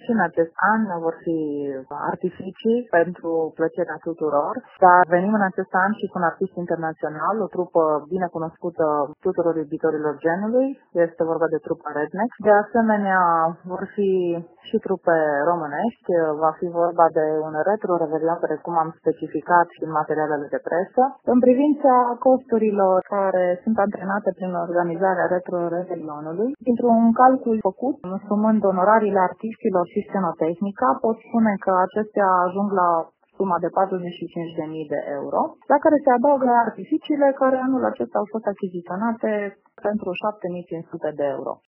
și în acest an vor fi artificii pentru plăcerea tuturor, dar venim în acest an și cu un artist internațional, o trupă bine cunoscută tuturor iubitorilor genului, este vorba de trupa Redneck. De asemenea, vor fi și trupe românești, va fi vorba de un retro revelion, precum am specificat și în materialele de presă. În privința costurilor care sunt antrenate prin organizarea retro revelionului, dintr-un calcul făcut, sumând onorariile artiștilor și scenotehnica, pot spune că acestea ajung la suma de 45.000 de euro, la care se adaugă artificiile care anul acesta au fost achiziționate pentru 7.500 de euro.